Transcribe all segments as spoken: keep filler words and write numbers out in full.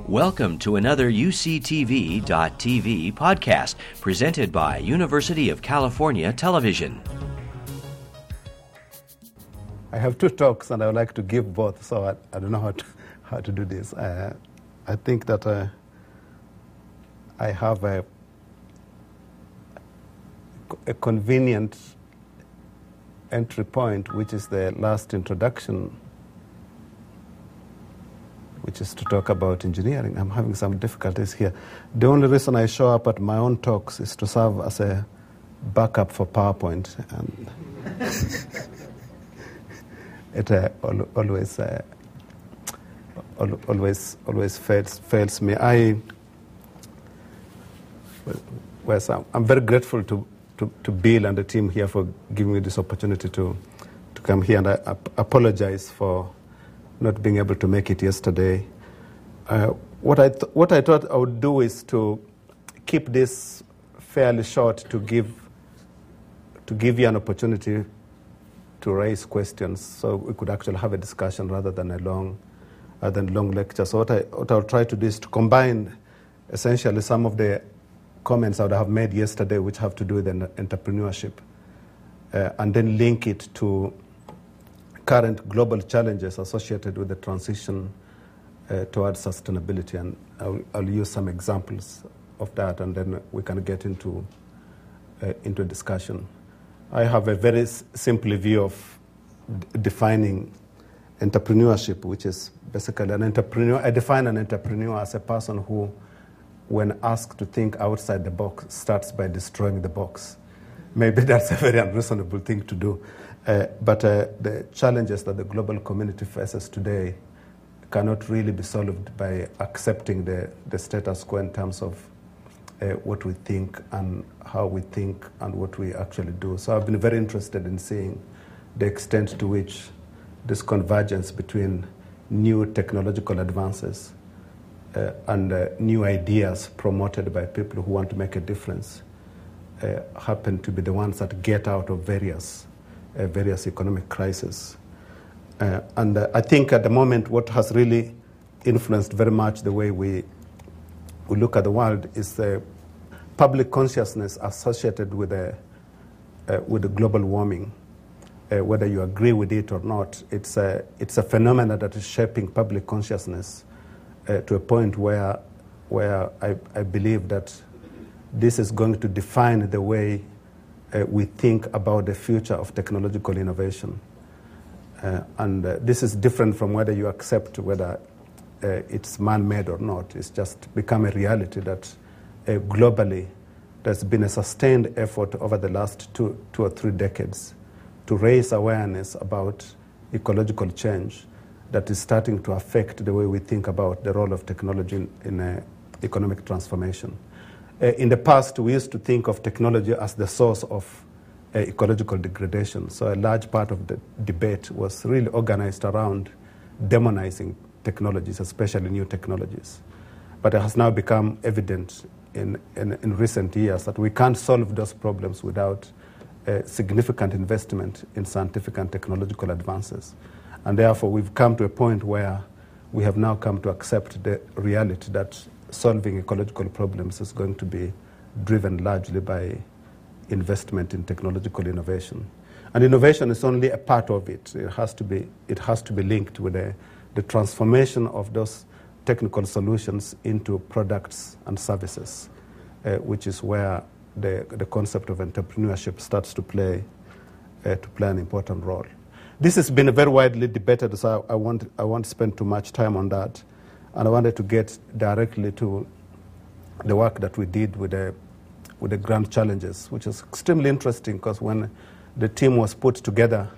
Welcome to another U C T V dot T V podcast presented by University of California Television. I have two talks and I would like to give both, so I, I don't know how to, how to do this. Uh, I think that uh, I have a, a convenient entry point, which is the last introduction, which is to talk about engineering. I'm having some difficulties here. The only reason I show up at my own talks is to serve as a backup for PowerPoint. And it uh, al- always, uh, al- always, always fails, fails me. I, well, so I'm very grateful to, to, to Bill and the team here for giving me this opportunity to, to come here, and I ap- apologize for not being able to make it yesterday. Uh, what I th- what I thought I would do is to keep this fairly short to give to give you an opportunity to raise questions, so we could actually have a discussion rather than a long, rather than long lecture. So what I what I'll try to do is to combine essentially some of the comments I would have made yesterday, which have to do with entrepreneurship, uh, and then link it to current global challenges associated with the transition uh, towards sustainability, and I'll, I'll use some examples of that, and then we can get into uh, into a discussion. I have a very s- simple view of d- defining entrepreneurship, which is basically an entrepreneur. I define an entrepreneur as a person who, when asked to think outside the box, starts by destroying the box. Maybe that's a very unreasonable thing to do. Uh, but uh, the challenges that the global community faces today cannot really be solved by accepting the, the status quo in terms of uh, what we think and how we think and what we actually do. So I've been very interested in seeing the extent to which this convergence between new technological advances uh, and uh, new ideas promoted by people who want to make a difference uh, happen to be the ones that get out of various Uh, various economic crises. Uh, and uh, I think at the moment what has really influenced very much the way we, we look at the world is the public consciousness associated with, the, uh, with the global warming. Uh, whether you agree with it or not, it's a, it's a phenomenon that is shaping public consciousness uh, to a point where, where I, I believe that this is going to define the way Uh, we think about the future of technological innovation. Uh, and uh, this is different from whether you accept whether uh, it's man-made or not. It's just become a reality that uh, globally there's been a sustained effort over the last two, two or three decades to raise awareness about ecological change that is starting to affect the way we think about the role of technology in, in uh, economic transformation. Uh, in the past, we used to think of technology as the source of uh, ecological degradation. So a large part of the debate was really organized around demonizing technologies, especially new technologies. But it has now become evident in, in, in recent years that we can't solve those problems without uh, significant investment in scientific and technological advances. And therefore, we've come to a point where we have now come to accept the reality that solving ecological problems is going to be driven largely by investment in technological innovation. And innovation is only a part of it. It has to be, it has to be linked with the, the transformation of those technical solutions into products and services, uh, which is where the, the concept of entrepreneurship starts to play, uh, to play an important role. This has been very widely debated, so I, I, won't, I won't spend too much time on that. And I wanted to get directly to the work that we did with the, with the grand challenges, which is extremely interesting because when the team was put together,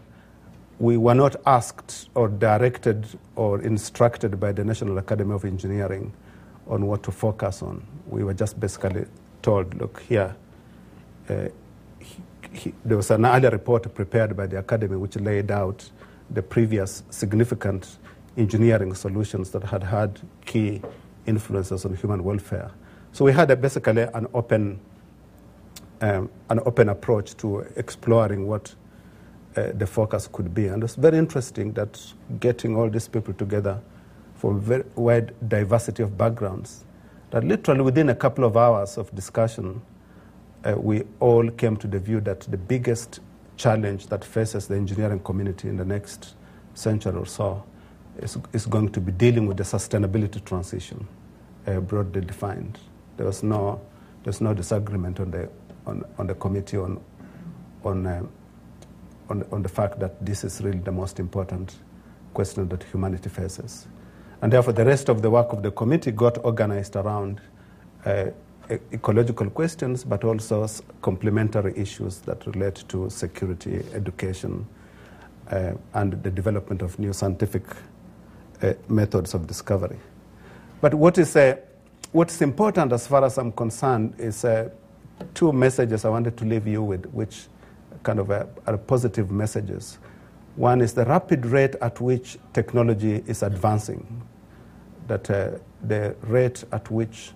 we were not asked or directed or instructed by the National Academy of Engineering on what to focus on. We were just basically told, look, here, uh, he, he, there was an earlier report prepared by the Academy which laid out the previous significant engineering solutions that had had key influences on human welfare. So we had a basically an open, um, an open approach to exploring what uh, the focus could be. And it's very interesting that getting all these people together for very wide diversity of backgrounds, that literally within a couple of hours of discussion, uh, we all came to the view that the biggest challenge that faces the engineering community in the next century or so is, is going to be dealing with the sustainability transition, uh, broadly defined. There was no, there's no disagreement on the on, on the committee on on, uh, on on the fact that this is really the most important question that humanity faces, and therefore the rest of the work of the committee got organized around uh, e- ecological questions, but also complementary issues that relate to security, education, uh, and the development of new scientific uh, methods of discovery. But what is uh, what's important as far as I'm concerned is uh, two messages I wanted to leave you with, which kind of uh, are positive messages. One is the rapid rate at which technology is advancing, that uh, the rate at which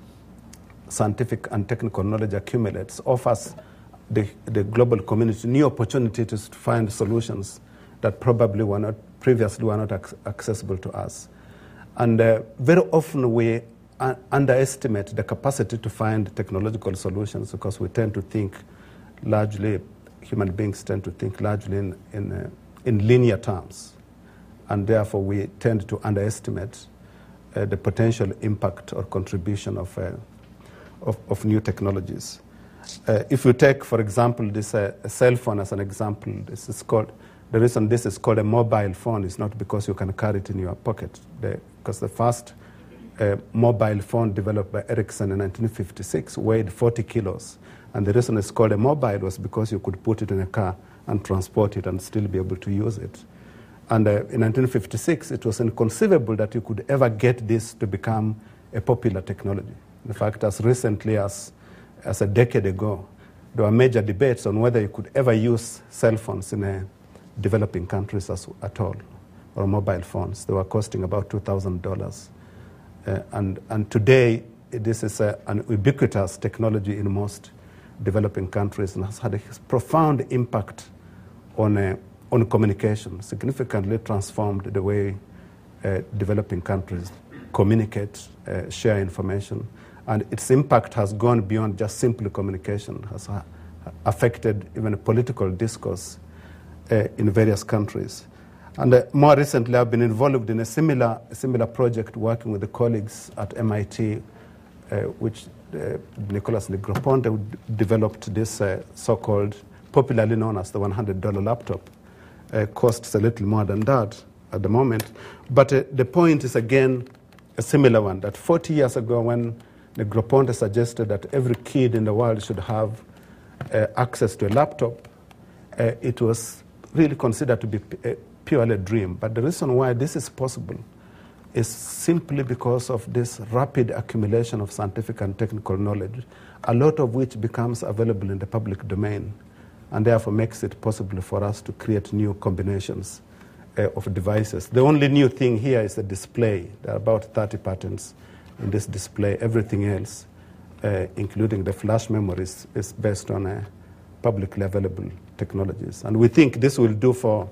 scientific and technical knowledge accumulates offers the, the global community new opportunities to find solutions that probably were not previously were not ac- accessible to us. And uh, very often we uh, underestimate the capacity to find technological solutions because we tend to think largely, human beings tend to think largely in, in, uh, in linear terms. And therefore we tend to underestimate uh, the potential impact or contribution of, uh, of, of new technologies. Uh, if you take, for example, this uh, cell phone as an example, this is called, the reason this is called a mobile phone is not because you can carry it in your pocket, the, because the first uh, mobile phone developed by Ericsson in nineteen fifty-six weighed forty kilos. And the reason it's called a mobile was because you could put it in a car and transport it and still be able to use it. And uh, in nineteen fifty-six, it was inconceivable that you could ever get this to become a popular technology. In fact, as recently as, as a decade ago, there were major debates on whether you could ever use cell phones in a developing countries as, at all, or mobile phones. They were costing about two thousand dollars. Uh, and, and today, this is a, an ubiquitous technology in most developing countries and has had a profound impact on, uh, on communication, significantly transformed the way uh, developing countries communicate, uh, share information. And its impact has gone beyond just simply communication, has ha- affected even a political discourse uh, in various countries. And uh, more recently, I've been involved in a similar, a similar project working with the colleagues at M I T, uh, which uh, Nicholas Negroponte developed this uh, so-called, popularly known as the one hundred dollar laptop. Uh, costs a little more than that at the moment. But uh, the point is, again, a similar one, that forty years ago when Negroponte suggested that every kid in the world should have uh, access to a laptop, uh, it was really considered to be a purely a dream. But the reason why this is possible is simply because of this rapid accumulation of scientific and technical knowledge, a lot of which becomes available in the public domain, and therefore makes it possible for us to create new combinations uh, of devices. The only new thing here is the display. There are about thirty patents in this display. Everything else, uh, including the flash memories, is based on uh, publicly available technologies. And we think this will do for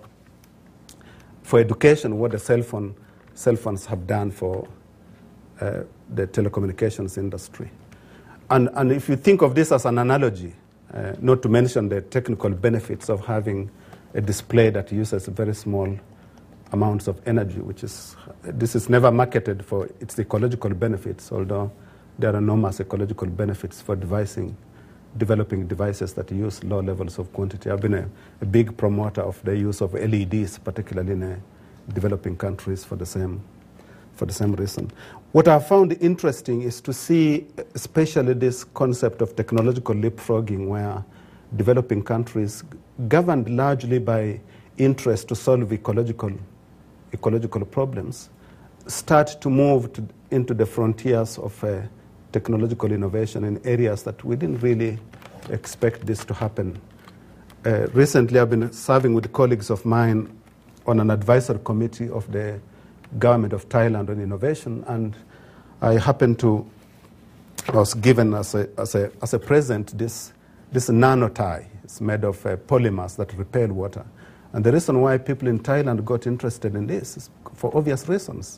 for education what the cell phone cell phones have done for uh, the telecommunications industry. And, and if you think of this as an analogy, uh, not to mention the technical benefits of having a display that uses very small amounts of energy, which is, this is never marketed for its ecological benefits, although there are enormous ecological benefits for devising, developing devices that use low levels of quantity. I've been a, a big promoter of the use of L E Ds, particularly in uh, developing countries for the same, for the same reason. What I found interesting is to see especially this concept of technological leapfrogging, where developing countries, governed largely by interest to solve ecological ecological problems, start to move to, into the frontiers of uh, technological innovation in areas that we didn't really expect this to happen. Uh, recently, I've been serving with colleagues of mine on an advisory committee of the government of Thailand on innovation, and I happened to, I was given as a, as a, as a present this, this nano tie. It's made of uh, polymers that repel water. And the reason why people in Thailand got interested in this is for obvious reasons.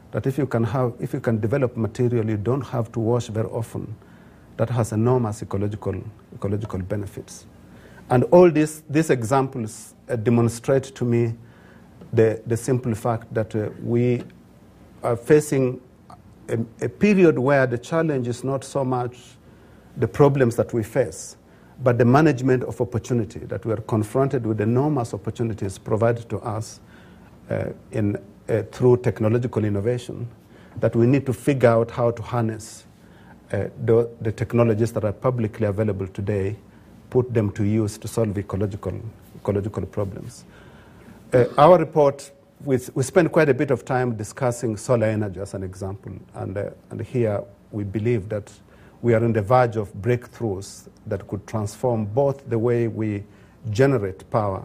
that if you can have, if you can develop material you don't have to wash very often, that has enormous ecological ecological benefits. And all these these examples uh, demonstrate to me the the simple fact that uh, we are facing a, a period where the challenge is not so much the problems that we face, but the management of opportunity, that we are confronted with enormous opportunities provided to us uh, in uh, through technological innovation, that we need to figure out how to harness uh, the, the technologies that are publicly available today, put them to use to solve ecological ecological problems. Uh, our report, we, we spent quite a bit of time discussing solar energy as an example, and, uh, and here we believe that we are on the verge of breakthroughs that could transform both the way we generate power,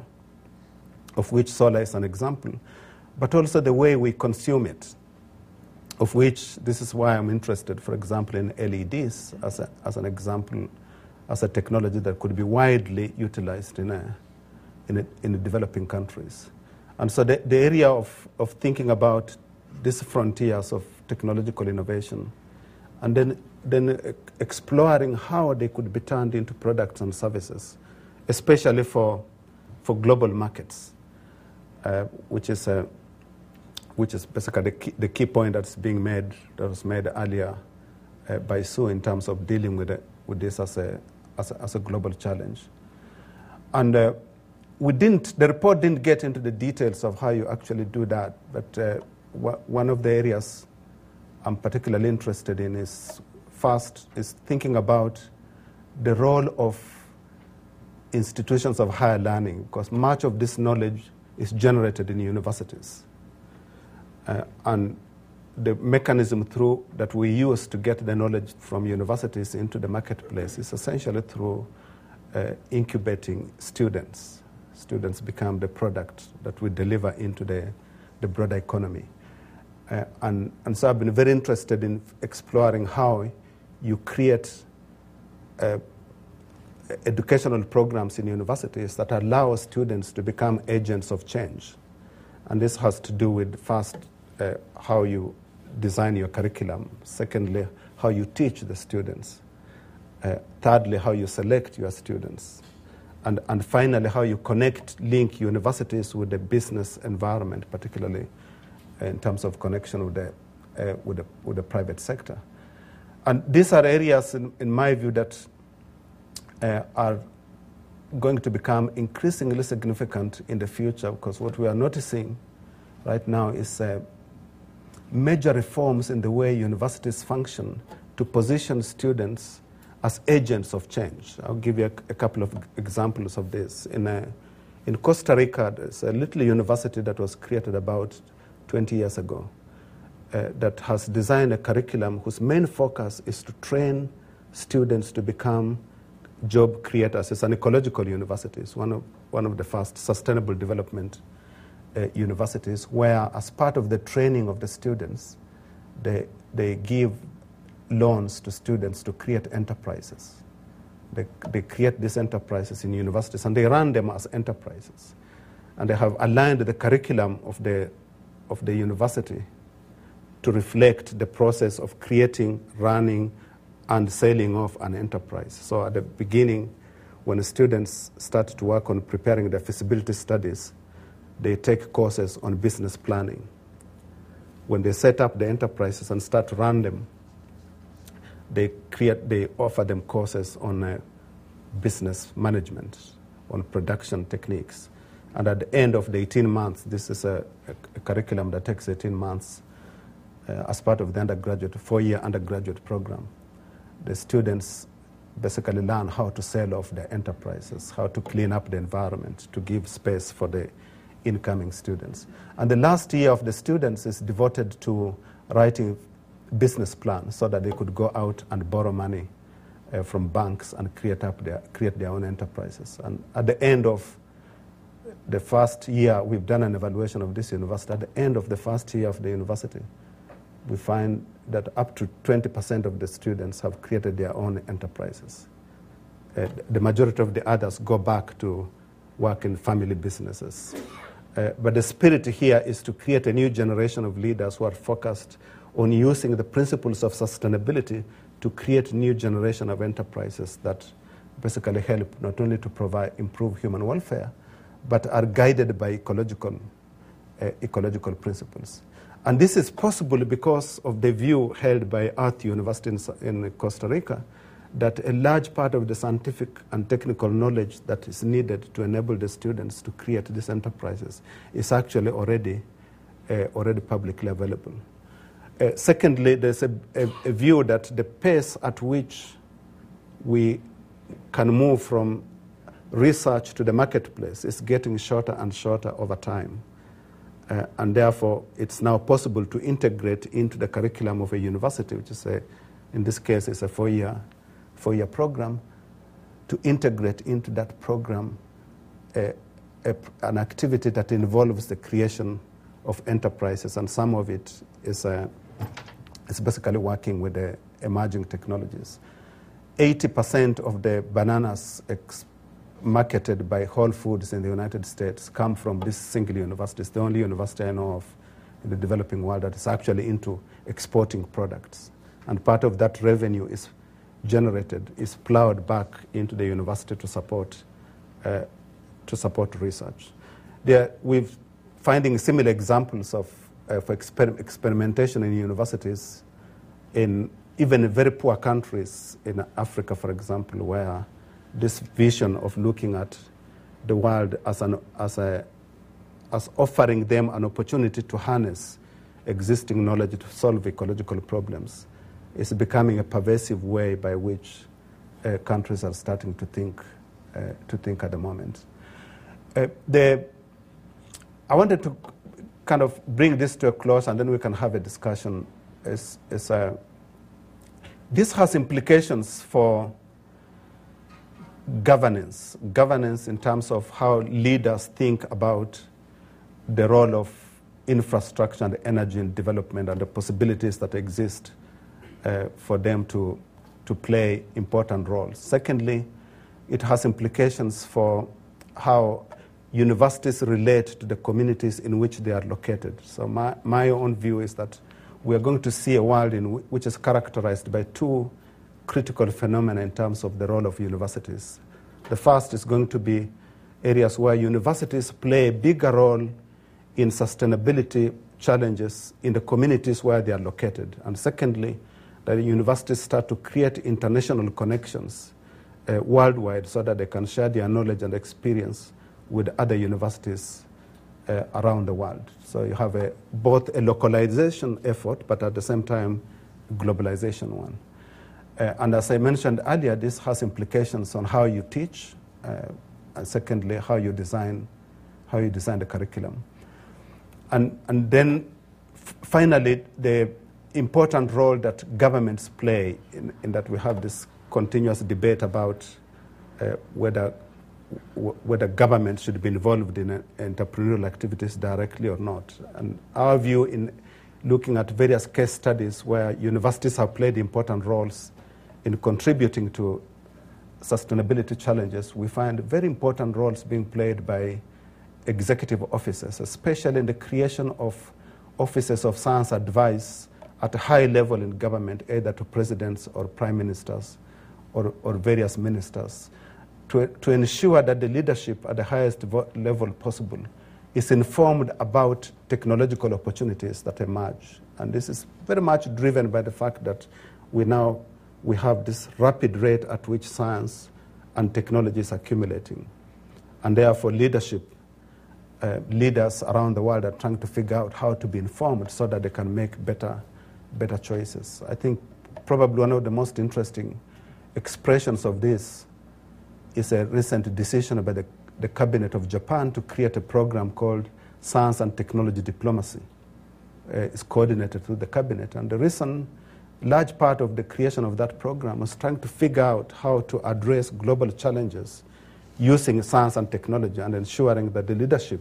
of which solar is an example, but also the way we consume it, of which this is why I'm interested, for example, in L E Ds as, a, as an example, as a technology that could be widely utilized in, a, in, a, in the developing countries. And so the, the area of, of thinking about these frontiers of technological innovation, and then then exploring how they could be turned into products and services, especially for for global markets, uh, which is a, which is basically the key, the key point that's being made, that was made earlier uh, by Sue in terms of dealing with it, with this as a as a, as a global challenge. And uh, we didn't. The report didn't get into the details of how you actually do that, but uh, w- one of the areas I'm particularly interested in is first is thinking about the role of institutions of higher learning, because much of this knowledge is generated in universities. Uh, and the mechanism through that we use to get the knowledge from universities into the marketplace is essentially through uh, incubating students. Students become the product that we deliver into the, the broader economy. Uh, and, and so I've been very interested in exploring how you create uh, educational programs in universities that allow students to become agents of change. And this has to do with, first, uh, how you design your curriculum. Secondly, how you teach the students. Uh, thirdly, how you select your students. And, and finally, how you connect, link universities with the business environment, particularly in terms of connection with the, uh, with the, with the private sector. And these are areas, in, in my view, that uh, are going to become increasingly significant in the future, because what we are noticing right now is uh, major reforms in the way universities function to position students as agents of change. I'll give you a, a couple of examples of this. In, a, in Costa Rica, there's a little university that was created about twenty years ago uh, that has designed a curriculum whose main focus is to train students to become job creators. It's an ecological university. It's one of, one of the first sustainable development uh, universities where, as part of the training of the students, they, they give loans to students to create enterprises. They, they create these enterprises in universities, and they run them as enterprises. And they have aligned the curriculum of the of the university to reflect the process of creating, running, and selling off an enterprise. So at the beginning, when the students start to work on preparing their feasibility studies, they take courses on business planning. When they set up the enterprises and start to run them, they create, they offer them courses on uh, business management, on production techniques. And at the end of the eighteen months, this is a, a, a curriculum that takes eighteen months uh, as part of the undergraduate, four-year undergraduate program. The students basically learn how to sell off their enterprises, how to clean up the environment, to give space for the incoming students. And the last year of the students is devoted to writing business plans so that they could go out and borrow money uh, from banks and create up their create their own enterprises. And at the end of the first year, we've done an evaluation of this university. At the end of the first year of the university, we find that up to twenty percent of the students have created their own enterprises. Uh, the majority of the others go back to work in family businesses. Uh, but the spirit here is to create a new generation of leaders who are focused on using the principles of sustainability to create a new generation of enterprises that basically help not only to provide improve human welfare, but are guided by ecological, uh, ecological principles. And this is possible because of the view held by Earth University in, in Costa Rica, that a large part of the scientific and technical knowledge that is needed to enable the students to create these enterprises is actually already, uh, already publicly available. Uh, secondly, there's a, a, a view that the pace at which we can move from research to the marketplace is getting shorter and shorter over time. Uh, and therefore, it's now possible to integrate into the curriculum of a university, which is, a, in this case, is a four-year four-year program, to integrate into that program a, a, an activity that involves the creation of enterprises, and some of it is, uh, is basically working with the emerging technologies. eighty percent of the bananas ex- marketed by Whole Foods in the United States come from this single university. It's the only university I know of in the developing world that is actually into exporting products. And part of that revenue is generated, is plowed back into the university to support, uh, to support research. There, we're finding similar examples of, uh, for exper- experimentation in universities in even very poor countries in Africa, for example, where this vision of looking at the world as an as a as offering them an opportunity to harness existing knowledge to solve ecological problems is becoming a pervasive way by which uh, countries are starting to think uh, to think at the moment. Uh, the I wanted to kind of bring this to a close, and then we can have a discussion. Is is a This has implications for governance, governance in terms of how leaders think about the role of infrastructure and energy in development and the possibilities that exist uh, for them to, to play important roles. Secondly, it has implications for how universities relate to the communities in which they are located. So my, my own view is that we are going to see a world in w- which is characterized by two critical phenomena in terms of the role of universities. The first is going to be areas where universities play a bigger role in sustainability challenges in the communities where they are located. And secondly, that universities start to create international connections uh, worldwide so that they can share their knowledge and experience with other universities uh, around the world. So you have a, both a localization effort, but at the same time, globalization one. Uh, and as I mentioned earlier, this has implications on how you teach, uh, and secondly, how you design, how you design the curriculum. And, and then f- finally, the important role that governments play in, in that we have this continuous debate about uh, whether w- whether government should be involved in uh, entrepreneurial activities directly or not. And our view in looking at various case studies where universities have played important roles in contributing to sustainability challenges, we find very important roles being played by executive officers, especially in the creation of offices of science advice at a high level in government, either to presidents or prime ministers or, or various ministers, to, to ensure that the leadership at the highest vo- level possible is informed about technological opportunities that emerge. And this is very much driven by the fact that we now we have this rapid rate at which science and technology is accumulating. And therefore leadership, uh, leaders around the world are trying to figure out how to be informed so that they can make better, better choices. I think probably one of the most interesting expressions of this is a recent decision by the, the Cabinet of Japan to create a program called Science and Technology Diplomacy. Uh, it's coordinated through the Cabinet. And the reason large part of the creation of that program was trying to figure out how to address global challenges using science and technology and ensuring that the leadership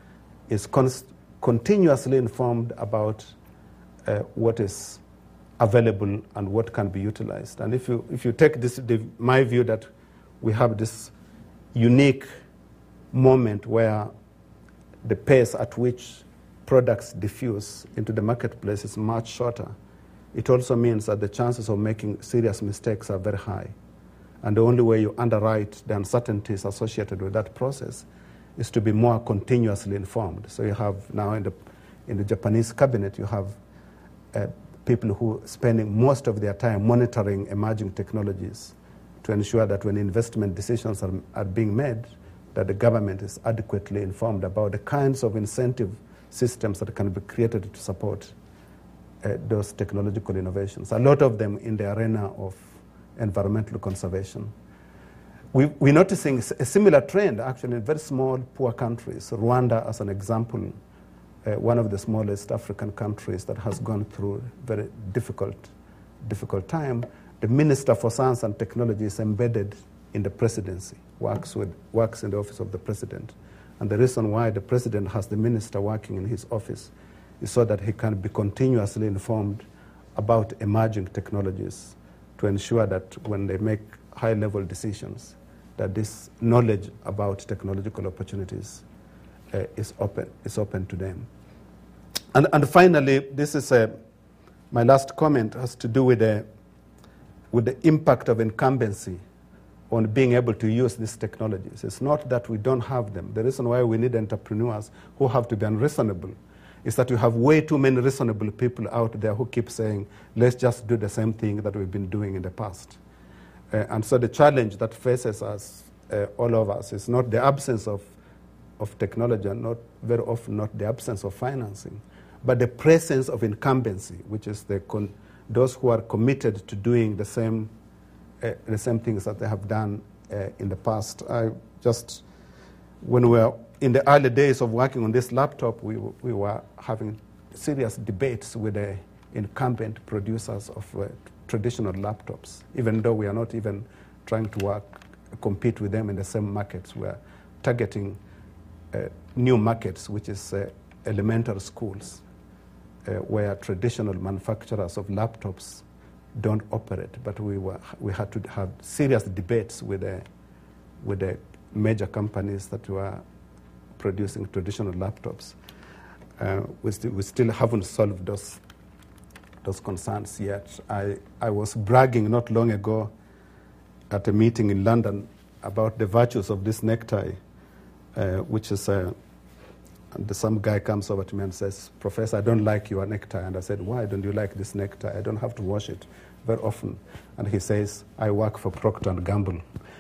is con- continuously informed about uh, what is available and what can be utilized. And if you if you take this, the, my view that we have this unique moment where the pace at which products diffuse into the marketplace is much shorter. It also means that the chances of making serious mistakes are very high. And the only way you underwrite the uncertainties associated with that process is to be more continuously informed. So you have now in the, in the Japanese cabinet, you have uh, people who are spending most of their time monitoring emerging technologies to ensure that when investment decisions are, are being made, that the government is adequately informed about the kinds of incentive systems that can be created to support uh, those technological innovations, a lot of them in the arena of environmental conservation. We, we're noticing a similar trend actually in very small, poor countries. Rwanda, as an example, uh, one of the smallest African countries that has gone through a very difficult, difficult time. The Minister for Science and Technology is embedded in the presidency, works, with, works in the office of the president. And the reason why the president has the minister working in his office is so that he can be continuously informed about emerging technologies to ensure that when they make high-level decisions, that this knowledge about technological opportunities uh, is open is open to them. And, and finally, this is a, my last comment has to do with the, with the impact of incumbency on being able to use these technologies. It's not that we don't have them. The reason why we need entrepreneurs who have to be unreasonable is that you have way too many reasonable people out there who keep saying, let's just do the same thing that we've been doing in the past. Uh, and so the challenge that faces us, uh, all of us, is not the absence of, of technology, and not very often not the absence of financing, but the presence of incumbency, which is the con- those who are committed to doing the same Uh, the same things that they have done uh, in the past. I just, when we were in the early days of working on this laptop, we, we were having serious debates with the incumbent producers of uh, traditional laptops, even though we are not even trying to work, compete with them in the same markets. We are targeting uh, new markets, which is uh, elementary schools, uh, where traditional manufacturers of laptops don't operate, but we were we had to have serious debates with the with the major companies that were producing traditional laptops. Uh, we, st- we still haven't solved those those concerns yet. I I was bragging not long ago at a meeting in London about the virtues of this necktie, uh, which is a. And some guy comes over to me and says, Professor, I don't like your necktie. And I said, why don't you like this necktie? I don't have to wash it very often. And he says, I work for Procter and Gamble.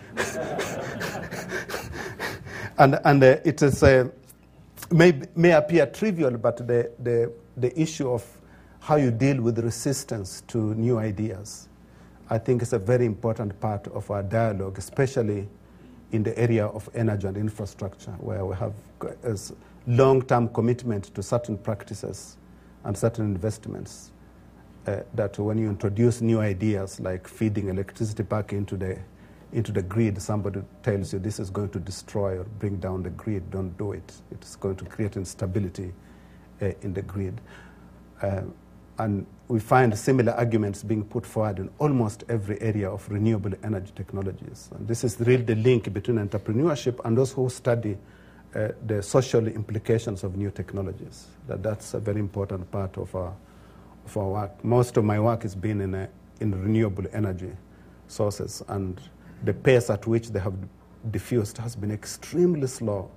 and and uh, it is uh, may, may appear trivial, but the, the, the issue of how you deal with resistance to new ideas, I think is a very important part of our dialogue, especially in the area of energy and infrastructure, where we have as long-term commitment to certain practices and certain investments, uh, that when you introduce new ideas like feeding electricity back into the into the grid, somebody tells you this is going to destroy or bring down the grid, don't do it. It's going to create instability uh, in the grid. Uh, and we find similar arguments being put forward in almost every area of renewable energy technologies. And this is really the link between entrepreneurship and those who study Uh, the social implications of new technologies. That that's a very important part of our of our work. Most of my work has been in a, in renewable energy sources, and the pace at which they have diffused has been extremely slow.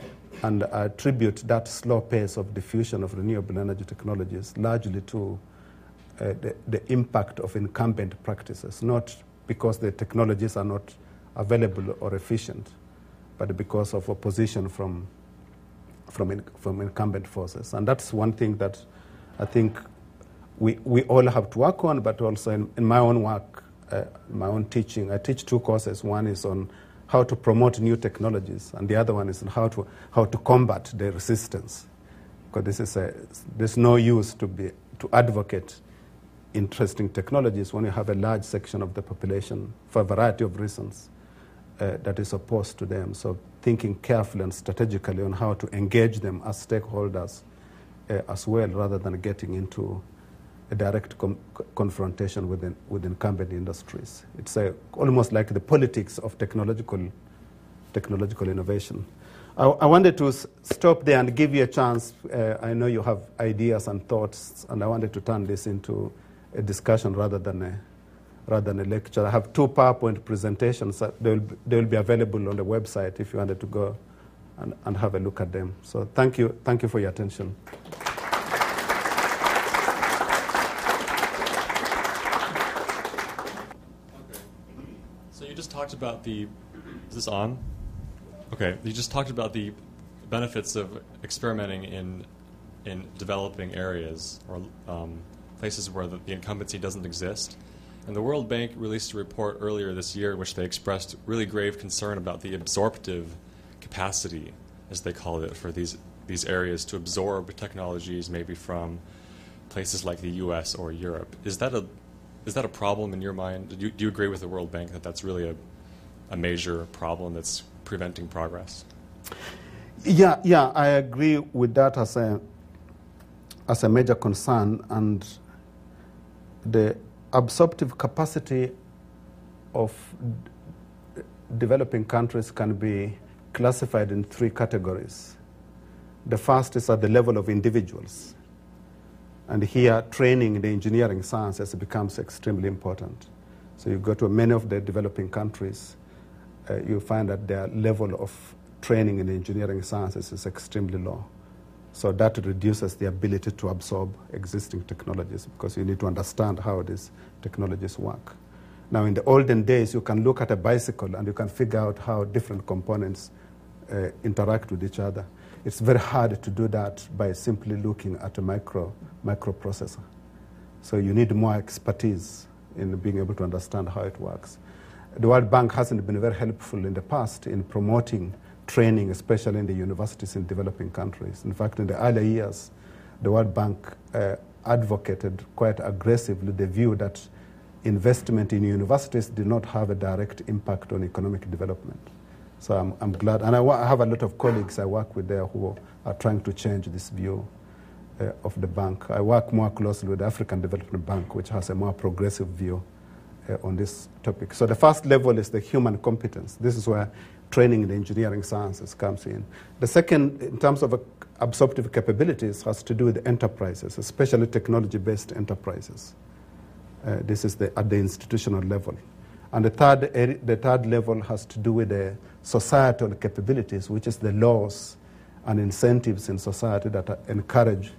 And I attribute that slow pace of diffusion of renewable energy technologies largely to uh, the, the impact of incumbent practices, not because the technologies are not available or efficient, but because of opposition from from, in, from incumbent forces. And that's one thing that I think we we all have to work on, but also in, in my own work, uh, my own teaching. I teach two courses. One is on how to promote new technologies, and the other one is on how to how to combat the resistance. Because this is a, there's no use to be to advocate interesting technologies when you have a large section of the population, for a variety of reasons, Uh, that is opposed to them. So thinking carefully and strategically on how to engage them as stakeholders uh, as well, rather than getting into a direct com- confrontation with, in, with incumbent industries. It's a, almost like the politics of technological technological innovation. I, I wanted to s- stop there and give you a chance. Uh, I know you have ideas and thoughts, and I wanted to turn this into a discussion rather than a, rather than a lecture. I have two PowerPoint presentations. That they will be, they will be available on the website if you wanted to go and, and have a look at them. So thank you, thank you for your attention. So you just talked about the, is this on? Okay, you just talked about the benefits of experimenting in in developing areas or um, places where the, the incumbency doesn't exist. And the World Bank released a report earlier this year in which they expressed really grave concern about the absorptive capacity, as they called it, for these, these areas to absorb technologies maybe from places like the U S or Europe. Is that a is that a problem in your mind? Do you, do you agree with the World Bank that that's really a, a major problem that's preventing progress? Yeah, yeah, I agree with that as a as a major concern, and the absorptive capacity of d- developing countries can be classified in three categories. The first is at the level of individuals, and here training in the engineering sciences becomes extremely important. So you go to many of the developing countries, uh, you find that their level of training in engineering sciences is extremely low. So that reduces the ability to absorb existing technologies because you need to understand how these technologies work. Now, in the olden days, you can look at a bicycle and you can figure out how different components uh, interact with each other. It's very hard to do that by simply looking at a micro microprocessor. So you need more expertise in being able to understand how it works. The World Bank hasn't been very helpful in the past in promoting training, especially in the universities in developing countries. In fact, in the early years, the World Bank uh, advocated quite aggressively the view that investment in universities did not have a direct impact on economic development. So I'm, I'm glad, and I, wa- I have a lot of colleagues I work with there who are trying to change this view uh, of the bank. I work more closely with the African Development Bank, which has a more progressive view uh, on this topic. So the first level is the human competence. This is where training in the engineering sciences comes in. The second, in terms of uh, absorptive capabilities, has to do with enterprises, especially technology-based enterprises. Uh, this is the, at the institutional level. And the third, area, the third level has to do with the societal capabilities, which is the laws and incentives in society that uh, encourage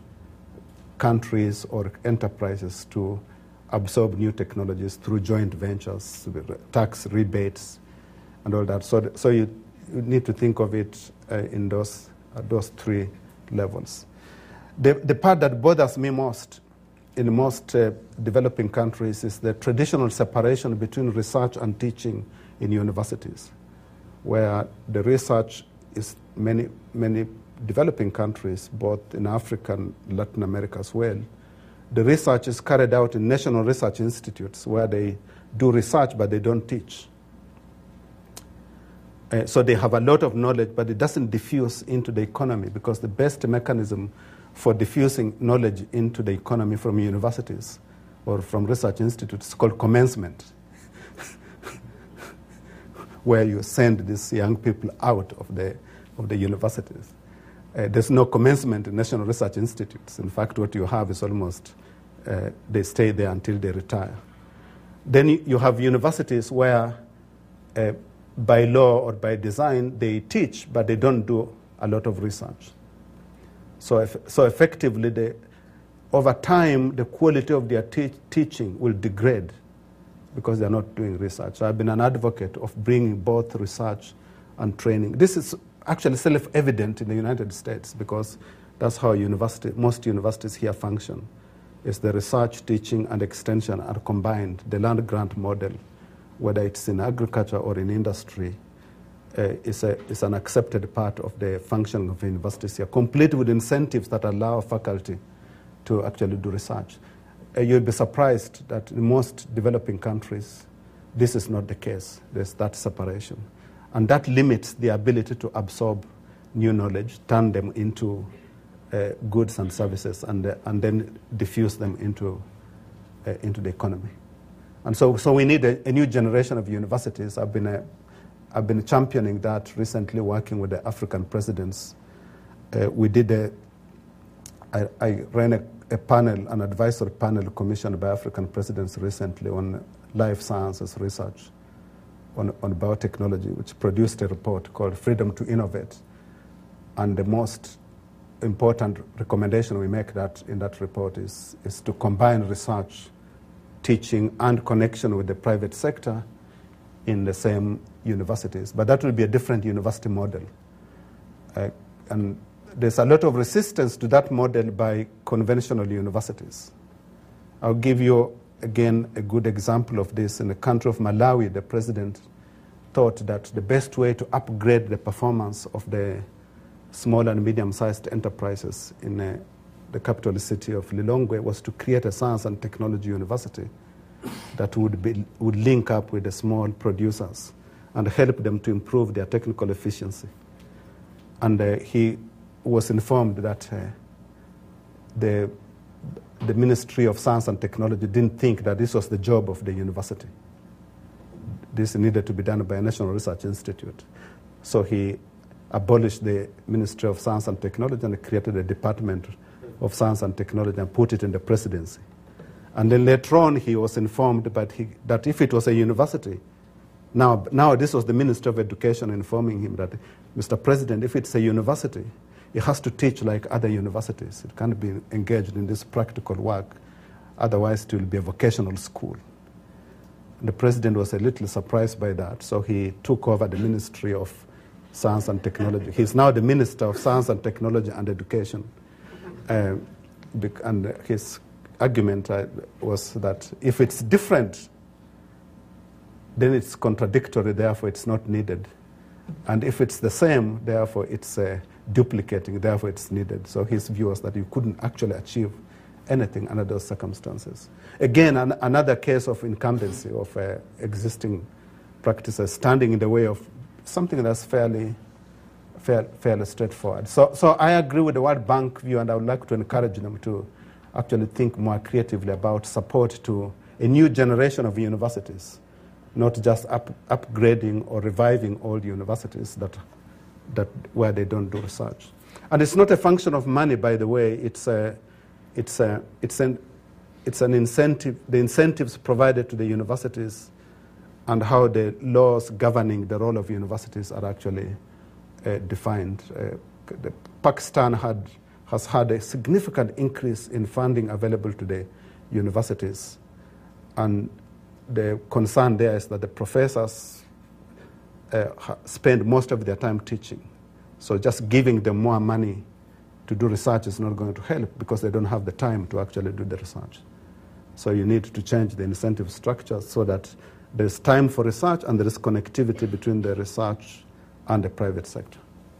countries or enterprises to absorb new technologies through joint ventures, tax rebates, and all that. So, th- so you, you need to think of it uh, in those uh, those three levels. The the part that bothers me most in most uh, developing countries is the traditional separation between research and teaching in universities, where the research is many many developing countries, both in Africa and Latin America as well. The research is carried out in national research institutes where they do research but they don't teach. Uh, so they have a lot of knowledge, but it doesn't diffuse into the economy, because the best mechanism for diffusing knowledge into the economy from universities or from research institutes is called commencement, where you send these young people out of the, of the universities. Uh, there's no commencement in national research institutes. In fact, what you have is almost uh, they stay there until they retire. Then you have universities where uh, by law or by design, they teach, but they don't do a lot of research. So, if, so effectively, the, over time, the quality of their te- teaching will degrade because they're not doing research. So I've been an advocate of bringing both research and training. This is actually self-evident in the United States because that's how university, most universities here function. Is the research, teaching, and extension are combined. The land-grant model, whether it's in agriculture or in industry, uh, is, a, is an accepted part of the functioning of universities here, complete with incentives that allow faculty to actually do research. Uh, you'll be surprised that in most developing countries, this is not the case. There's that separation. And that limits the ability to absorb new knowledge, turn them into uh, goods and services, and, uh, and then diffuse them into, uh, into the economy. And so, so we need a, a new generation of universities. I've been a, I've been championing that recently, working with the African presidents. Uh, we did a, I, I ran a, a panel, an advisory panel commissioned by African presidents recently on life sciences research, on, on biotechnology, which produced a report called Freedom to Innovate. And the most important recommendation we make that in that report is, is to combine research, teaching, and connection with the private sector in the same universities. But that will be a different university model. Uh, and there's a lot of resistance to that model by conventional universities. I'll give you, again, a good example of this. In the country of Malawi, the president thought that the best way to upgrade the performance of the small and medium-sized enterprises in uh, the capital city of Lilongwe was to create a science and technology university that would, be, would link up with the small producers and help them to improve their technical efficiency. And uh, he was informed that uh, the, the Ministry of Science and Technology didn't think that this was the job of the university. This needed to be done by a National Research Institute. So he abolished the Ministry of Science and Technology and created a Department of Science and Technology and put it in the presidency. And then later on, he was informed that, he, that if it was a university, now, now this was the Minister of Education informing him that, Mister President, if it's a university, it has to teach like other universities. It can't be engaged in this practical work. Otherwise, it will be a vocational school. And the president was a little surprised by that, so he took over the Ministry of Science and Technology. He's now the Minister of Science and Technology and Education. Uh, and his argument uh, was that if it's different, then it's contradictory, therefore it's not needed. And if it's the same, therefore it's uh, duplicating, therefore it's needed. So his view was that you couldn't actually achieve anything under those circumstances. Again, an, another case of incumbency of uh, existing practices standing in the way of something that's fairly, fair, fairly straightforward. So, so I agree with the World Bank view, and I would like to encourage them to actually think more creatively about support to a new generation of universities, not just up, upgrading or reviving old universities that, that where they don't do research. And it's not a function of money, by the way. It's a, it's a, it's an, it's an incentive. The incentives provided to the universities and how the laws governing the role of universities are actually uh, defined. Uh, the, Pakistan had, has had a significant increase in funding available to the universities. And the concern there is that the professors uh, spend most of their time teaching. So just giving them more money to do research is not going to help because they don't have the time to actually do the research. So you need to change the incentive structure so that there's time for research and there is connectivity between the research and the private sector.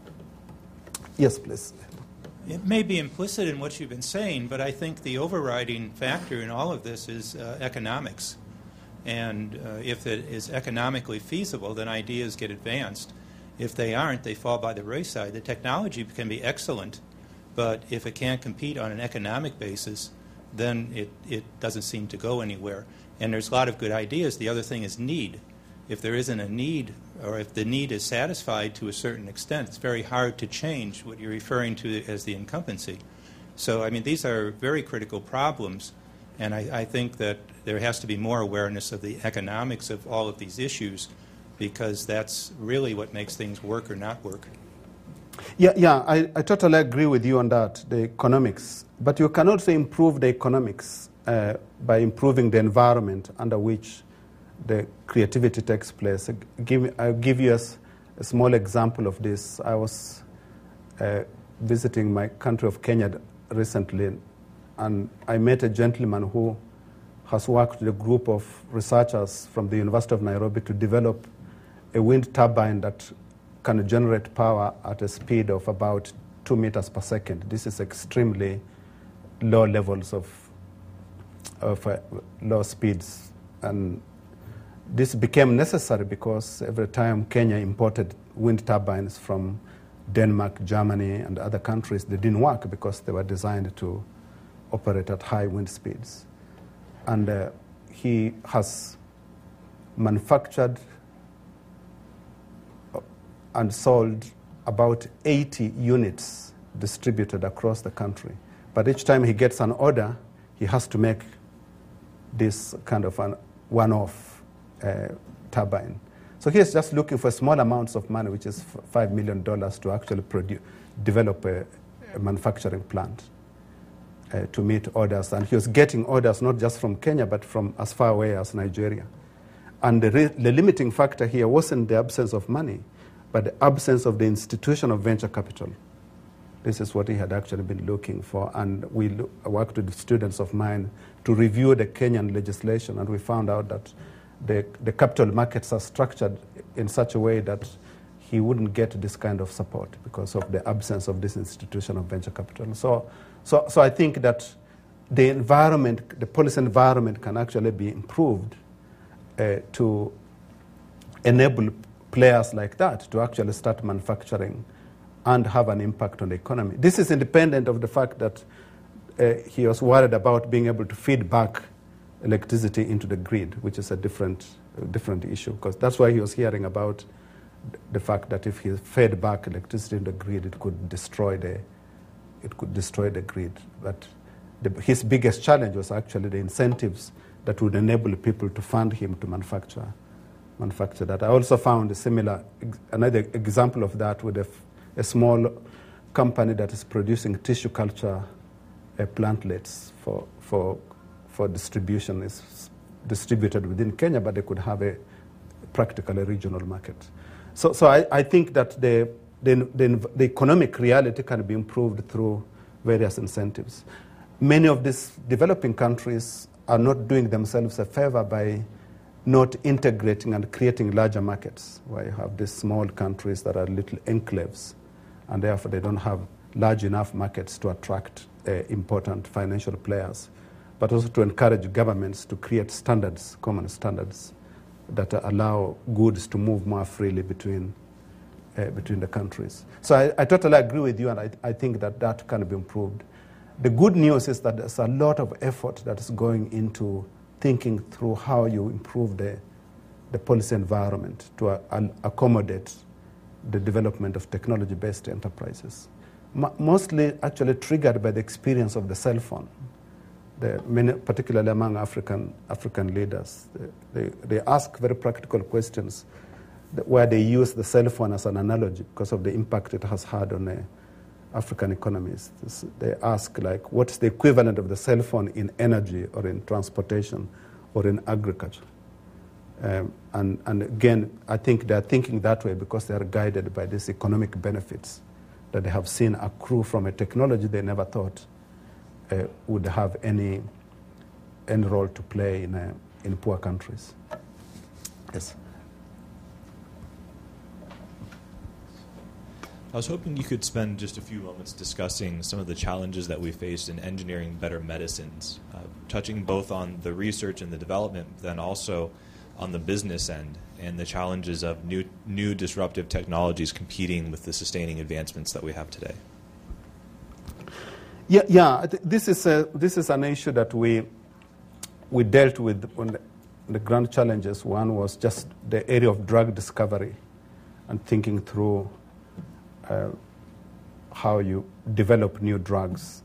Yes, please. It may be implicit in what you've been saying, but I think the overriding factor in all of this is uh, economics. And uh, if it is economically feasible, then ideas get advanced. If they aren't, they fall by the wayside. The technology can be excellent, but if it can't compete on an economic basis, then it, it doesn't seem to go anywhere. And there's a lot of good ideas. The other thing is need. If there isn't a need, or if the need is satisfied to a certain extent, it's very hard to change what you're referring to as the incumbency. So, I mean, these are very critical problems, and I, I think that there has to be more awareness of the economics of all of these issues, because that's really what makes things work or not work. Yeah, yeah, I, I totally agree with you on that, the economics. But you can also improve the economics uh, by improving the environment under which the creativity takes place. Give, I'll give you a, a small example of this. I was uh, visiting my country of Kenya recently, and I met a gentleman who has worked with a group of researchers from the University of Nairobi to develop a wind turbine that can generate power at a speed of about two meters per second. This is extremely low levels of, of uh, low speeds. And this became necessary because every time Kenya imported wind turbines from Denmark, Germany, and other countries, they didn't work because they were designed to operate at high wind speeds. And uh, he has manufactured and sold about eighty units distributed across the country. But each time he gets an order, he has to make this kind of an one-off uh, turbine. So he's just looking for small amounts of money, which is five million dollars, to actually produce, develop a, a manufacturing plant uh, to meet orders. And he was getting orders not just from Kenya, but from as far away as Nigeria. And the, re- the limiting factor here wasn't the absence of money, but the absence of the institution of venture capital. This is what he had actually been looking for. And we lo- worked with students of mine to review the Kenyan legislation, and we found out that the, the capital markets are structured in such a way that he wouldn't get this kind of support because of the absence of this institution of venture capital. So, so, so I think that the environment, the policy environment can actually be improved uh, to enable players like that to actually start manufacturing and have an impact on the economy. This is independent of the fact that uh, he was worried about being able to feed back electricity into the grid, which is a different, uh, different issue, because that's why he was hearing about the fact that if he fed back electricity into the grid, it could destroy the, it could destroy the grid. But the, his biggest challenge was actually the incentives that would enable people to fund him to manufacture, manufacture that. I also found a similar, another example of that with a a small company that is producing tissue culture uh, plantlets for, for, for distribution. Is distributed within Kenya, but they could have a practically regional market. So, so I, I think that the, the, the, the economic reality can be improved through various incentives. Many of these developing countries are not doing themselves a favor by not integrating and creating larger markets, where you have these small countries that are little enclaves, and therefore they don't have large enough markets to attract uh, important financial players, but also to encourage governments to create standards, common standards, that allow goods to move more freely between, uh, between the countries. So I, I totally agree with you, and I, I think that that can be improved. The good news is that there's a lot of effort that is going into thinking through how you improve the, the policy environment to uh, accommodate the development of technology-based enterprises, M- mostly actually triggered by the experience of the cell phone, the many, particularly among African, African leaders. They, they, they ask very practical questions where they use the cell phone as an analogy because of the impact it has had on the African economies. They ask, like, what's the equivalent of the cell phone in energy or in transportation or in agriculture? Um, and, and again, I think they're thinking that way because they are guided by these economic benefits that they have seen accrue from a technology they never thought uh, would have any, any role to play in, a, in poor countries. Yes. I was hoping you could spend just a few moments discussing some of the challenges that we face in engineering better medicines, uh, touching both on the research and the development, then also on the business end and the challenges of new new disruptive technologies competing with the sustaining advancements that we have today. Yeah, yeah. This is a, this is an issue that we we dealt with on the, the grand challenges. One was just the area of drug discovery and thinking through uh, how you develop new drugs.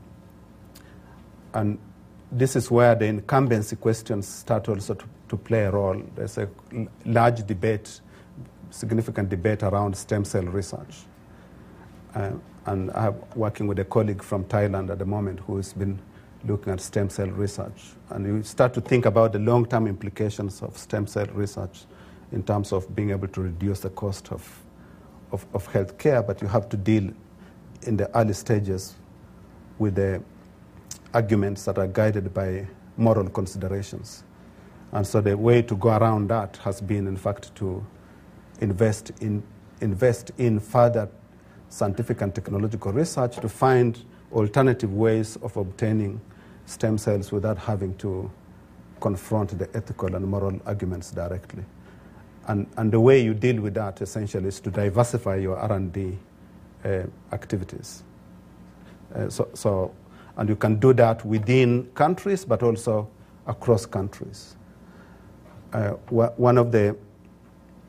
And this is where the incumbency questions start also to, to play a role. There's a large debate, significant debate around stem cell research. Uh, and I'm working with a colleague from Thailand at the moment who has been looking at stem cell research. And you start to think about the long-term implications of stem cell research in terms of being able to reduce the cost of, of, of health care, but you have to deal in the early stages with the arguments that are guided by moral considerations. And so the way to go around that has been, in fact, to invest in, invest in further scientific and technological research to find alternative ways of obtaining stem cells without having to confront the ethical and moral arguments directly. And, and the way you deal with that, essentially, is to diversify your R and D uh, activities. Uh, so, so, and you can do that within countries, but also across countries. Uh, one of the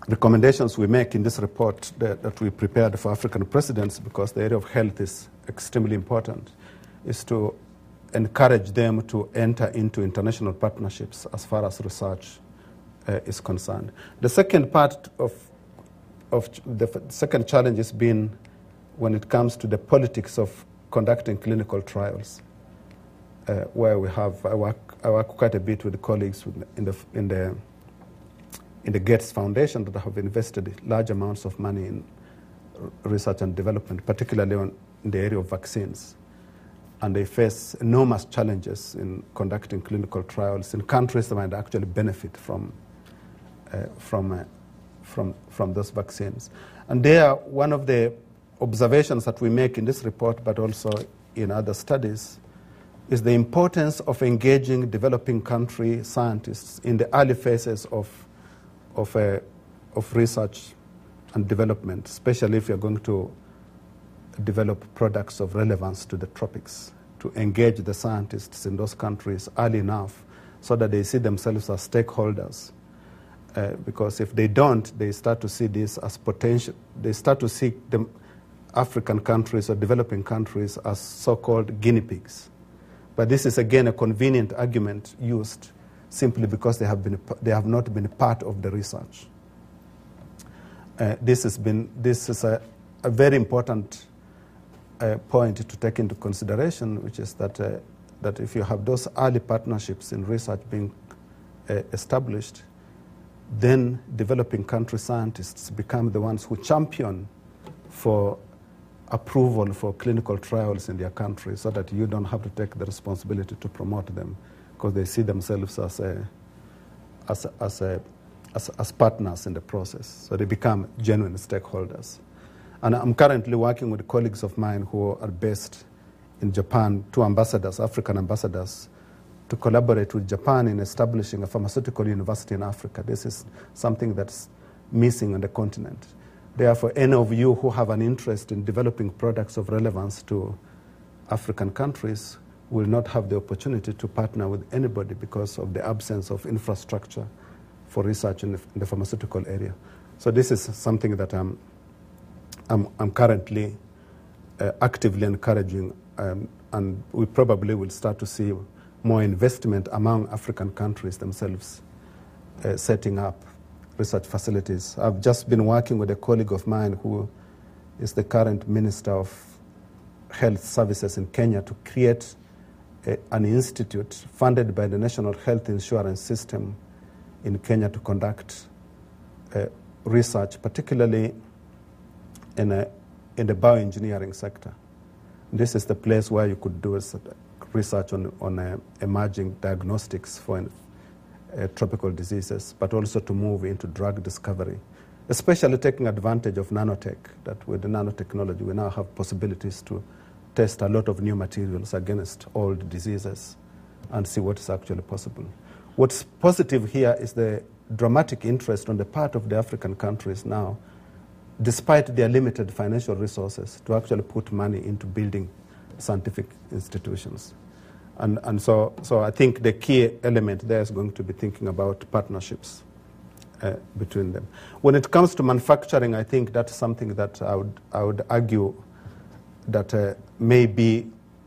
recommendations we make in this report that, that we prepared for African presidents, because the area of health is extremely important, is to encourage them to enter into international partnerships as far as research uh, is concerned. The second part of, of the f- second challenge has been when it comes to the politics of conducting clinical trials, uh, where we have, I work, I work quite a bit with the colleagues in the, in the in the Gates Foundation that have invested large amounts of money in research and development, particularly on, in the area of vaccines. And they face enormous challenges in conducting clinical trials in countries that might actually benefit from, uh, from, uh, from, from those vaccines. And there, one of the observations that we make in this report, but also in other studies, is the importance of engaging developing country scientists in the early phases of Of, uh, of research and development, especially if you're going to develop products of relevance to the tropics, to engage the scientists in those countries early enough so that they see themselves as stakeholders. Uh, because if they don't, they start to see this as potential, they start to see the African countries or developing countries as so-called guinea pigs. But this is again a convenient argument used simply because they have been they have not been part of the research. Uh, this has been this is a, a very important uh, point to take into consideration, which is that uh, that if you have those early partnerships in research being uh, established, then developing country scientists become the ones who champion for approval for clinical trials in their country, so that you don't have to take the responsibility to promote them, because they see themselves as a, as a, as, a, as, as partners in the process. So they become genuine stakeholders. And I'm currently working with colleagues of mine who are based in Japan, two ambassadors, African ambassadors, to collaborate with Japan in establishing a pharmaceutical university in Africa. This is something that's missing on the continent. Therefore, any of you who have an interest in developing products of relevance to African countries will not have the opportunity to partner with anybody because of the absence of infrastructure for research in the, in the pharmaceutical area. So this is something that I'm, I'm, I'm currently uh, actively encouraging, um, and we probably will start to see more investment among African countries themselves uh, setting up research facilities. I've just been working with a colleague of mine who is the current Minister of Health Services in Kenya to create a, an institute funded by the National Health Insurance System in Kenya to conduct uh, research, particularly in, a, in the bioengineering sector. This is the place where you could do research on, on uh, emerging diagnostics for uh, tropical diseases, but also to move into drug discovery, especially taking advantage of nanotech, that with the nanotechnology we now have possibilities to test a lot of new materials against old diseases and see what is actually possible. What's positive here is the dramatic interest on the part of the African countries now, despite their limited financial resources, to actually put money into building scientific institutions. And, and so, so I think the key element there is going to be thinking about partnerships uh, between them. When it comes to manufacturing, I think that's something that I would, I would argue that uh, maybe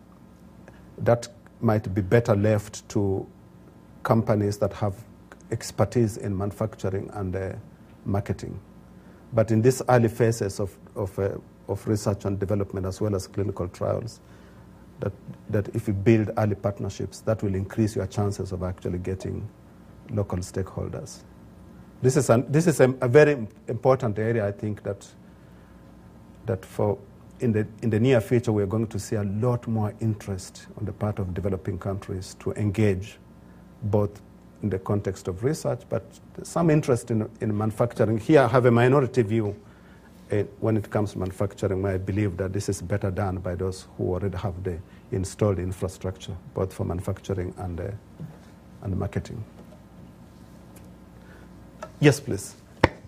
that might be better left to companies that have expertise in manufacturing and uh, marketing. But in these early phases of, of, uh, of research and development as well as clinical trials, that, that if you build early partnerships, that will increase your chances of actually getting local stakeholders. This is, an, this is a, a very important area, I think, that, that for in the, in the near future we're going to see a lot more interest on the part of developing countries to engage both in the context of research, but some interest in, in manufacturing. Here I have a minority view uh, when it comes to manufacturing, where I believe that this is better done by those who already have the installed infrastructure, both for manufacturing and, uh, and marketing. Yes, please.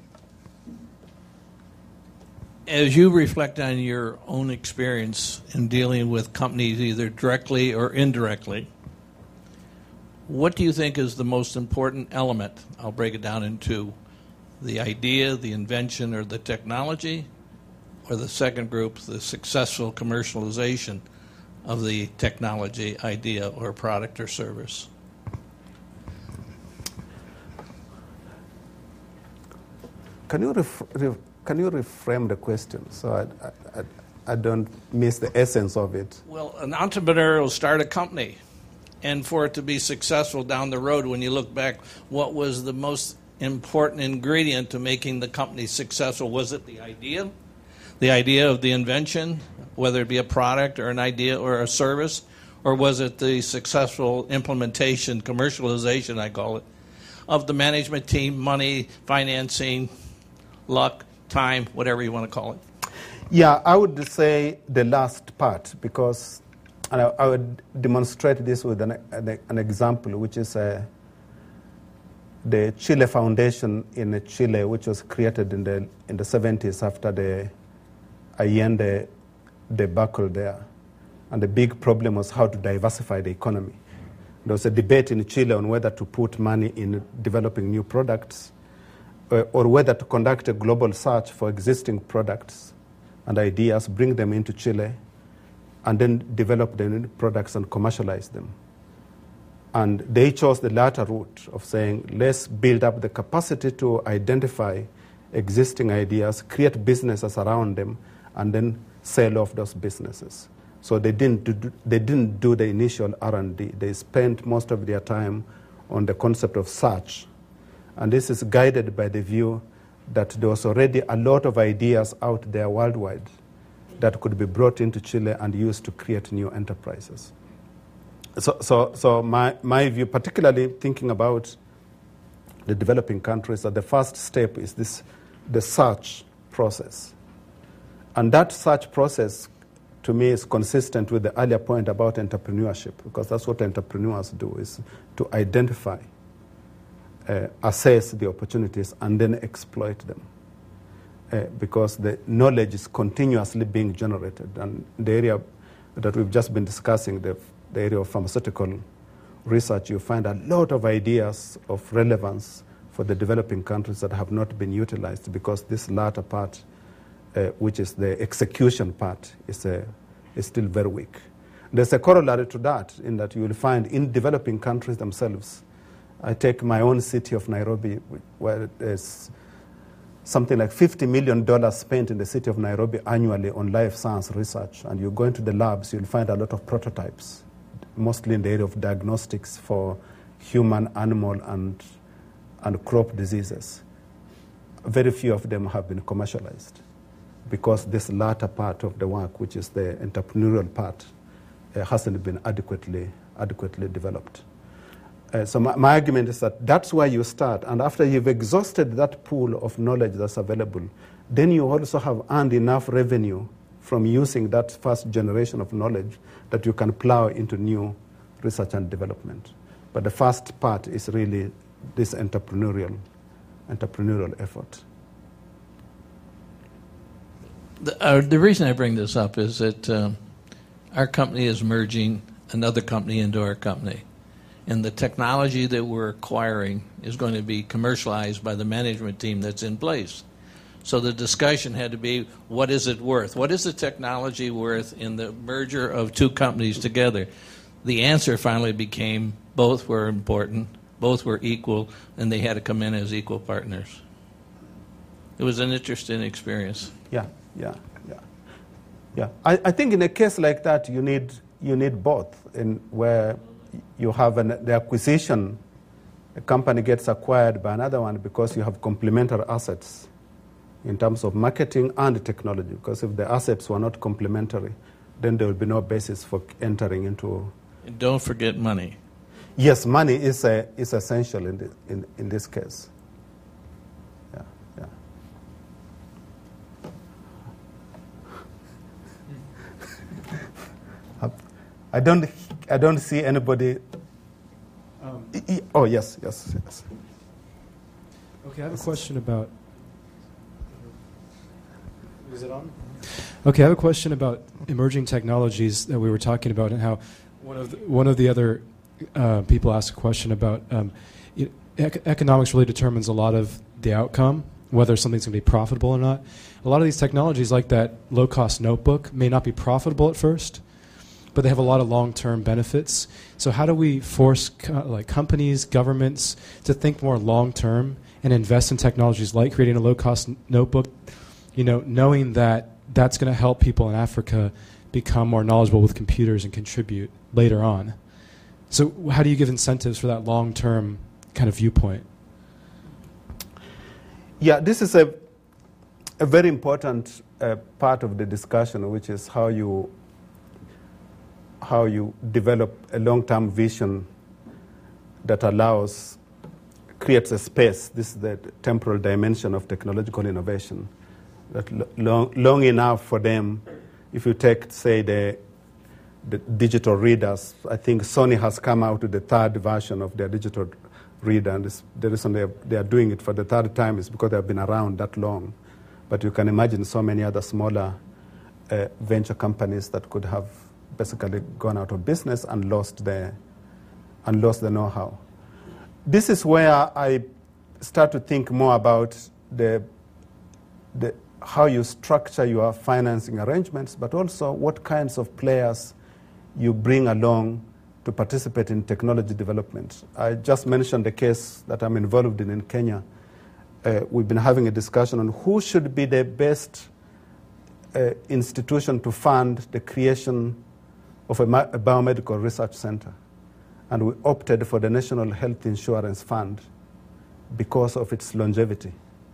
As you reflect on your own experience in dealing with companies either directly or indirectly, what do you think is the most important element? I'll break it down into the idea, the invention, or the technology, or the second group, the successful commercialization of the technology, idea, or product or service? Can you ref- ref- can you reframe the question so I, I, I don't miss the essence of it? Well, an entrepreneur will start a company, and for it to be successful down the road, when you look back, what was the most important ingredient to making the company successful? Was it the idea? The idea of the invention, whether it be a product or an idea or a service? Or was it the successful implementation, commercialization, I call it, of the management team, money, financing, luck, time, whatever you want to call it? Yeah, I would say the last part, because I, I would demonstrate this with an, an, an example, which is uh, the Chile Foundation in Chile, which was created in the in the seventies after the Allende debacle there. And the big problem was how to diversify the economy. There was a debate in Chile on whether to put money in developing new products uh, or whether to conduct a global search for existing products and ideas, bring them into Chile, and then develop the new products and commercialize them. And they chose the latter route of saying, let's build up the capacity to identify existing ideas, create businesses around them, and then sell off those businesses. So they didn't do, they didn't do the initial R and D. They spent most of their time on the concept of search. And this is guided by the view that there was already a lot of ideas out there worldwide that could be brought into Chile and used to create new enterprises. So, so, so my, my view, particularly thinking about the developing countries, that the first step is this, the search process. And that search process, to me, is consistent with the earlier point about entrepreneurship, because that's what entrepreneurs do, is to identify, uh, assess the opportunities, and then exploit them. Uh, because the knowledge is continuously being generated. And the area that we've just been discussing, the, the area of pharmaceutical research, you find a lot of ideas of relevance for the developing countries that have not been utilized, because this latter part, uh, which is the execution part, is, uh, is still very weak. There's a corollary to that, in that you will find in developing countries themselves. I take my own city of Nairobi, where there's something like fifty million dollars spent in the city of Nairobi annually on life science research. And you go into the labs, you'll find a lot of prototypes, mostly in the area of diagnostics for human, animal, and, and crop diseases. Very few of them have been commercialized, because this latter part of the work, which is the entrepreneurial part, uh, hasn't been adequately, adequately developed. Uh, so my, my argument is that that's where you start, and after you've exhausted that pool of knowledge that's available, then you also have earned enough revenue from using that first generation of knowledge that you can plow into new research and development. But the first part is really this entrepreneurial, entrepreneurial effort. The, uh, the reason I bring this up is that um, our company is merging another company into our company. And the technology that we're acquiring is going to be commercialized by the management team that's in place. So the discussion had to be, what is it worth? What is the technology worth in the merger of two companies together? The answer finally became both were important, both were equal, and they had to come in as equal partners. It was an interesting experience. Yeah, yeah, yeah. Yeah. I, I think in a case like that, you need you need both, in where you have an, the acquisition, a company gets acquired by another one because you have complementary assets in terms of marketing and technology. Because if the assets were not complementary, then there will be no basis for entering into. And don't forget money. Yes, money is a, is essential in, the, in in this case. Yeah, yeah. I don't. I don't see anybody. Um, oh yes, yes, yes. Okay, I have a question about. Is it on? Okay, I have a question about emerging technologies that we were talking about, and how one of the, one of the other uh, people asked a question about um, it, ec- economics really determines a lot of the outcome, whether something's going to be profitable or not. A lot of these technologies, like that low-cost notebook, may not be profitable at first, but they have a lot of long-term benefits. So how do we force co- like companies, governments to think more long-term and invest in technologies like creating a low-cost n- notebook, you know, knowing that that's going to help people in Africa become more knowledgeable with computers and contribute later on? So how do you give incentives for that long-term kind of viewpoint? Yeah, this is a, a very important uh, part of the discussion, which is how you how you develop a long-term vision that allows, creates a space. This is the temporal dimension of technological innovation. That lo- long, long enough for them, if you take, say, the, the digital readers, I think Sony has come out with the third version of their digital reader, and this, the reason they are, they are doing it for the third time is because they have been around that long. But you can imagine so many other smaller uh, venture companies that could have basically gone out of business and lost the, and lost the know-how. This is where I start to think more about the, the, how you structure your financing arrangements, but also what kinds of players you bring along to participate in technology development. I just mentioned the case that I'm involved in in Kenya. Uh, we've been having a discussion on who should be the best uh, institution to fund the creation of a, ma- a biomedical research center. And we opted for the National Health Insurance Fund because of its longevity,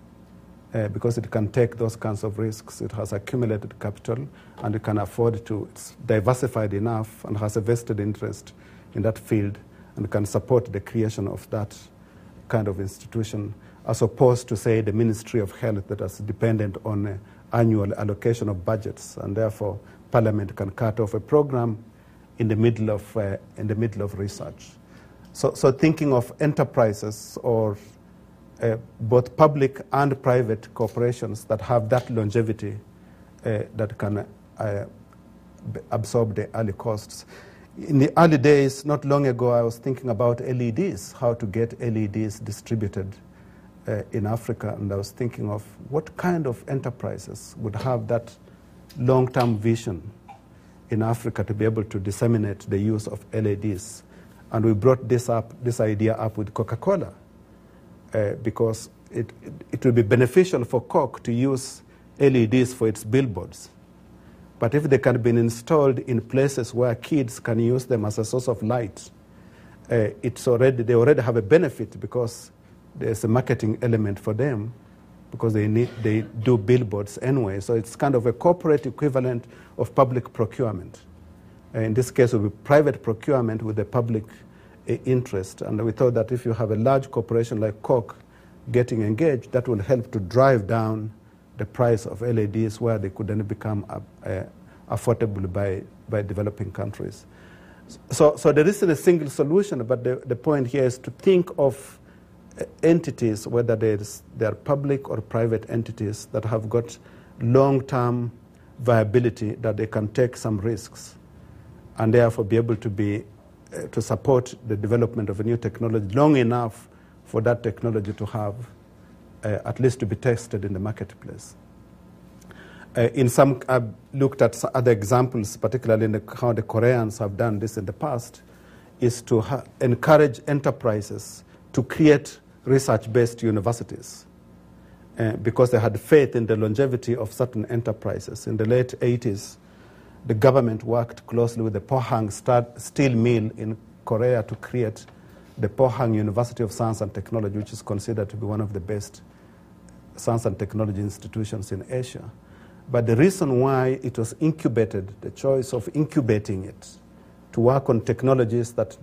uh, because it can take those kinds of risks. It has accumulated capital, and it can afford to. It's diversified enough and has a vested interest in that field, and can support the creation of that kind of institution, as opposed to, say, the Ministry of Health that is dependent on uh, annual allocation of budgets, and therefore Parliament can cut off a program in the middle of uh, in the middle of research. So, so thinking of enterprises or uh, both public and private corporations that have that longevity uh, that can uh, absorb the early costs. In the early days, not long ago, I was thinking about L E Ds, how to get L E Ds distributed uh, in Africa, and I was thinking of what kind of enterprises would have that long-term vision in Africa to be able to disseminate the use of L E Ds. And we brought this up, this idea up with Coca-Cola, uh, because it, it, it will be beneficial for Coke to use L E Ds for its billboards. But if they can be installed in places where kids can use them as a source of light, uh, it's already, they already have a benefit because there's a marketing element for them, because they need they do billboards anyway. So it's kind of a corporate equivalent of public procurement. Uh, in this case, it will be private procurement with a public uh, interest. And we thought that if you have a large corporation like Coke getting engaged, that will help to drive down the price of L E Ds, where they could then become uh, uh, affordable by, by developing countries. So, so there isn't a single solution, but the, the point here is to think of uh, entities, whether there's, they are public or private entities, that have got long-term viability, that they can take some risks, and therefore be able to be uh, to support the development of a new technology long enough for that technology to have Uh, at least to be tested in the marketplace. Uh, in some, I've looked at other examples, particularly in the, how the Koreans have done this in the past, is to ha- encourage enterprises to create research-based universities uh, because they had faith in the longevity of certain enterprises. In the late eighties, the government worked closely with the Pohang steel mill in Korea to create the Pohang University of Science and Technology, which is considered to be one of the best science and technology institutions in Asia. But the reason why it was incubated, the choice of incubating it to work on technologies that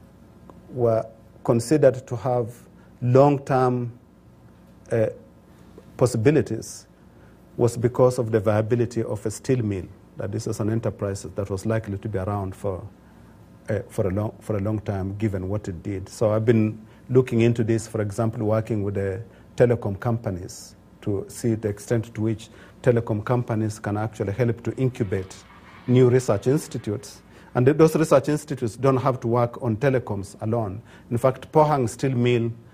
were considered to have long-term uh, possibilities, was because of the viability of a steel mill, that this is an enterprise that was likely to be around for uh, for a long for a long time, given what it did. So I've been looking into this, for example, working with the telecom companies to see the extent to which telecom companies can actually help to incubate new research institutes. And those research institutes don't have to work on telecoms alone. In fact, Pohang Steel Mill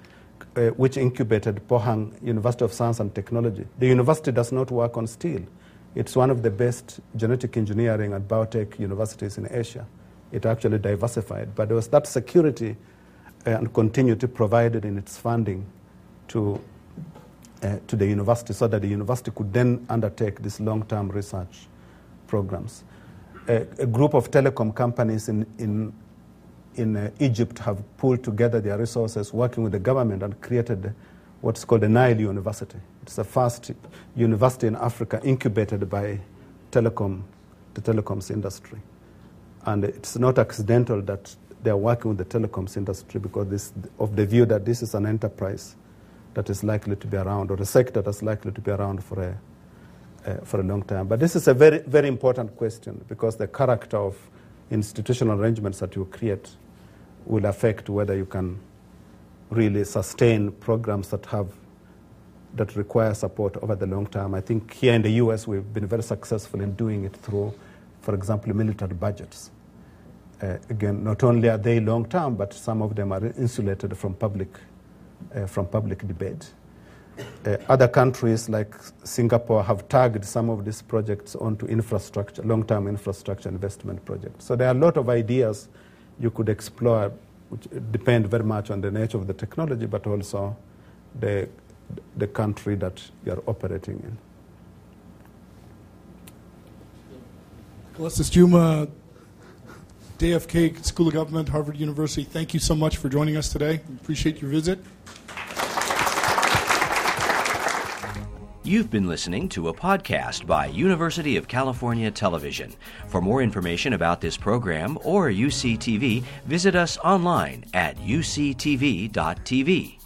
uh, which incubated Pohang University of Science and Technology. The university does not work on steel. It's one of the best genetic engineering and biotech universities in Asia. It actually diversified, but there was that security and continuity provided in its funding to uh, to the university, so that the university could then undertake these long-term research programs. Uh, a group of telecom companies in in in uh, Egypt have pulled together their resources, working with the government, and created what's called the Nile University. It's the first university in Africa incubated by telecom, the telecoms industry. And it's not accidental that they are working with the telecoms industry, because this, of the view that this is an enterprise that is likely to be around, or a sector that's likely to be around for a uh, for a long time. But this is a very, very important question, because the character of institutional arrangements that you create will affect whether you can really sustain programs that have that require support over the long term. I think here in the U S we've been very successful in doing it through, for example, military budgets. Uh, again, not only are they long term, but some of them are insulated from public uh, from public debate. Uh, other countries like Singapore have tagged some of these projects onto infrastructure, long-term infrastructure investment projects. So there are a lot of ideas you could explore, which depend very much on the nature of the technology, but also the the country that you're operating in. Calestis Juma, J F K School of Government, Harvard University, thank you so much for joining us today. We appreciate your visit. You've been listening to a podcast by University of California Television. For more information about this program or U C T V, visit us online at U C T V dot T V.